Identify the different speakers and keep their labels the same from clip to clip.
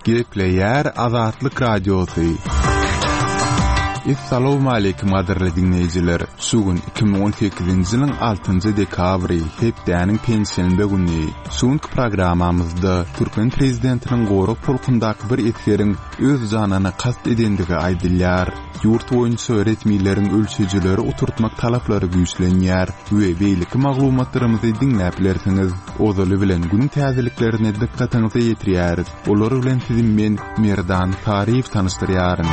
Speaker 1: Gepleyer Azatlyk Radiosu. Assalamu alaykum adirli dinleyijiler. Sugun 2018-nji ýylyň 6-njy dekabry hepdäniň pensiýanly güni. Suňky programamyzda Türkmen prezidentiniň goruk polkundaky bir etgeriň öz janyny kast edendigi aýdylýar. Ýurt boýunça öğretmenleriň ölçüjileri oturtmak talaplary güýçlenýär we beýleki maglumatlarymyzy dinläp bilersiňiz. Ozaly bilen gün täzeliklerine dikkatinizi ýetirýäris. Olar bilen sizin men Merdan Tarif tanıştyrýaryn.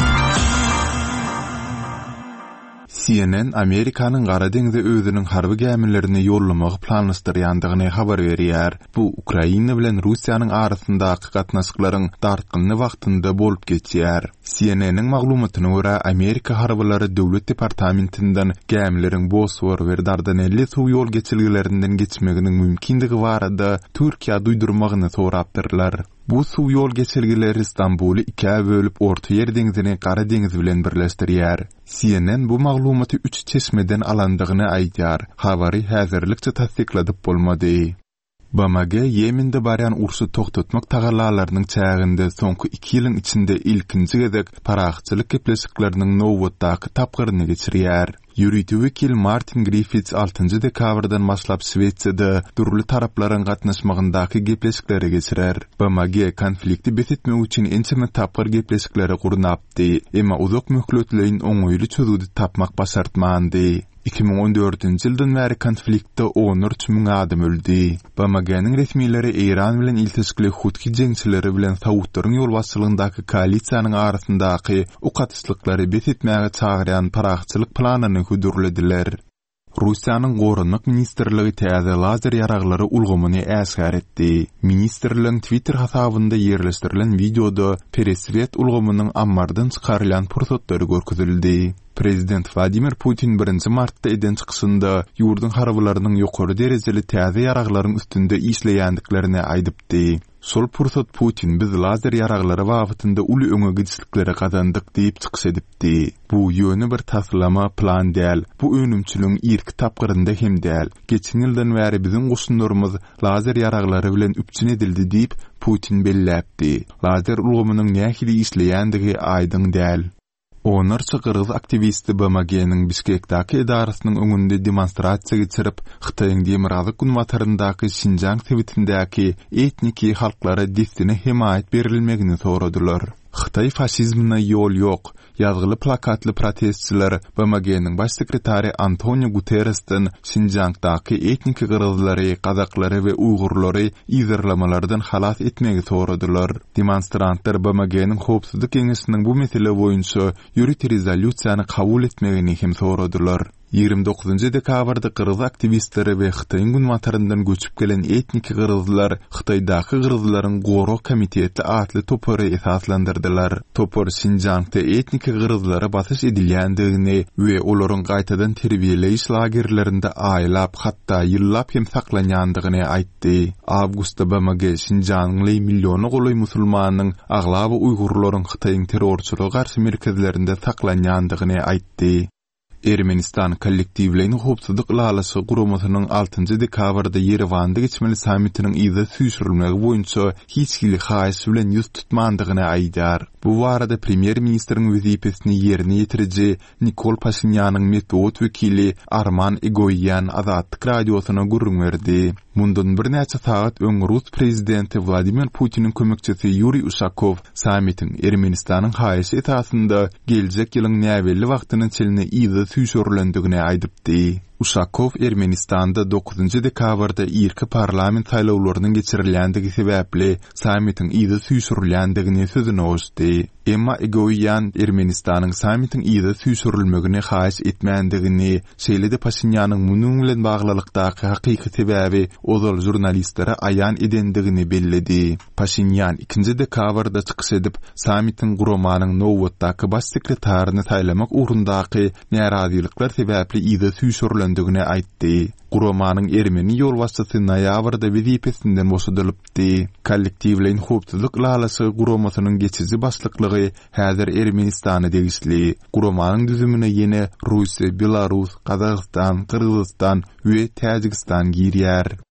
Speaker 1: CNN Amerikanyň Gara deňze özüniň harby gemillerini ýollamagy planlaşdyrýandygyny habar berýär. Bu Ukraina bilen Russiýanyň arasyndaky gatnaşyklaryň dartgyny wagtynda bolup geçýär. CNN'niň maglumatyna görä Amerika harbylary döwlet departamentinden gemileriň Bosfor we Dardanelli suw ýol geçilgilerinden geçmeginiň mümkindigi barada Türkiýe duýdurmagyny sorapdyrlar. Bu suw ýol geçilgileri İstanbuly ikiye bölüp Orta Ýer deňzini Gara deňzi bilen birleşdirýär. CNN bu maglumaty 3 çeşmeden alandygyny aýdýar. Habary häzirlikçe tasdikladyp bolmady. Bamaga Yemende baryan urşy toktatmak tagallalarynyň çäginde soňky 2 ýylyň içinde ilkinji gezek paraxçylyk gepleşikleriniň nowatdaky tapgyryny geçirýär. Ýürütü wekil Martin Griffiths 6-njy dekabrdan başlap Swediýada durly taraplaryň gatnaşmagyndaky gepleşikleri geçirer. Bamaga konflikti betitmek üçin ençeme tapgyr gepleşikleri gurnapdy, emma uzak möhletlerin oňoýly çözüdi tapmak başartmandy. 2014-nji ýyldan bäri konfliktde 13 000 adam öldi. Bamaganyň resmiýetleri Iran bilen iltiskili Hutki jeňçileri bilen Saudlaryň ýol başçylygyndaky koalisiýanyň arasyndaky ukatyşlyklary betitmäge çagyrýan paraxçylyk planyny hudurladiler. Russiýanyň Gorunlyk ministrligi täze lazer ýaraglary ulgamyny äsgär etdi. Ministrligiň Twitter hasabynda ýerleşdirilen videoda peresvet ulgamynyň ammardan çykarylan pursatları görkezildi. Prezident Vladimir Putin 1 martda eden çykyşynda ýurdun harbalarynyň ýokary derejeli täze ýaraglaryň üstünde işleýändiklerini aýdypdy. Sol pursat Putin biz lazer ýaraglary wagtynda uly öňe gidişlikleri kazandyk diýip çykyş edipdi. Bu ýöne bir taslama plan däl. Bu önümçülüň ilk tapgyrynda hem däl. Geçen ýyldan bäri biziň goşunlarymyz lazer ýaraglary bilen üpçün edildi diýip Putin belläpdi. Lazer ulgamynyň nähili işleýändigi aýdyň däl. Onarça Kırgız aktivisti Bamaganyň Bişkekdäki edarasynyň öňünde demonstrasiýa geçirip, Hytaýyň Demirgazyk günwataryndaky Şinjang tebitindäki etniki halklara destine himayet berilmegini soradylar. Hytaý faşizmine ýol ýok. Ýazgyly plakatly protestçiler Bamaganyň baş sekretary Antonio Guterresden Şinjangdaky etniki kyrgyzlary, kazaklary we uýgurlary izlerlamalardan halas etmegi soradylar. Demonstrantlar Bamaganyň howpsuzlyk geňeşiniň bu mesele boýunça ýürüt rezolýusiýany kabul etmegini hem soradylar. 29-njy dekabrda Kyrgyz aktivistleri we Hytaýyň günwataryndan göçüp gelen etniki kyrgyzlar Hytaýdaky kyrgyzlaryň Gorok komiteti atly topory esaslandyrdylar. Topor Şinjangda etniki kyrgyzlara basyş edilýändigini we olaryň gaýtadan terbiýeleýiş lagerlerinde aýlap hatda ýyllap hem saklanýandygyny aýtdy. Awgustda Bamaga Şinjangly milyony goly musulmanyň aglaba uýgurlaryň Hytaýyň terrorçylyga garşy merkezlerinde saklanýandygyny aýtdy. Ermenistan kollektivlerini howpsuzlyk lalasy guramasynyň 6-njy dekabrda Yerewanda geçmeli sammitiniň ýyzy süýşürilmegi boýunça hiç kili haýsy bilen ýüz tutmandygyny aýdýar. Bu barada premier ministriň wezipesini ýerine ýetiriji Nikol Pashinýanyň metod wekili Arman Egoyan Azatlyk radiosyna gurrun berdi. Mundan bir näçe saat öň Rus prezidenti Vladimir Putiniň kömekçisi Yuriy Ushakov sammitiň Ermenistanyň haýsy etasynda geljek ýylyň näwelli wagtynyň çeline ýyzy süýşürilendigini aýdypdy. Ushakov Ermenistanda 9-njy dekabrda ilki parlament saýlawlarynyň geçirilýändigi sebäpli sammitiň ýyzy süýşürilýändigini sözüne açdy. Emma Egoyan Ermenistanyň sammitiň ýyzy süýşürilmegini haýsy etmändigini, şeýle-de Pashinýanyň munyň bilen baglylykdaky hakyky sebäbi ozal jurnalistlere aýan edendigini belledi. Pashinýan 2-nji dekabrda çykyş edip, sammitiň guramanyň nowatdaky baş sekretaryny saýlamak ugrundaky närazilikler sebäpli ýyzy süýşürilendigini aýtdy. Guramanyň Ermeni ýol başçysy noýabrda wezipesinden boşadylypdy. Kollektivlerin howpsuzlyk lalasy guramasynyň geçici başlyklygy häzir Ermenistany degişli. Guramanyň düzümine ýene Russiýa, Belarus, Kazakystan, Kyrgyzstan we Täjikistan girýär.